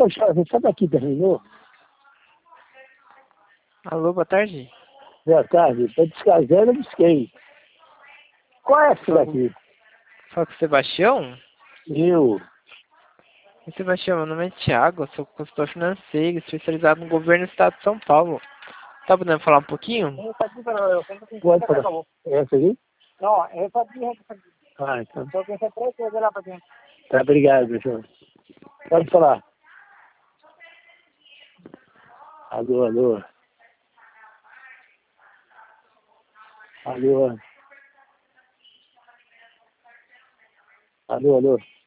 Poxa, você sabe aqui, terminou? Alô, boa tarde. Boa tarde. Estou descasando, eu busquei. Qual é essa daqui? Fala com o Sebastião? Eu. Oi, Sebastião, meu nome é Thiago, eu sou consultor financeiro especializado no governo do estado de São Paulo. Tá podendo falar um pouquinho? Pode falar. Essa aqui? No, esa aquí es Ah, então. porque ese precio es de la pequeña. Tá, obrigado, pessoal. Pode falar. Alô, alô. Alô. Alô, alô.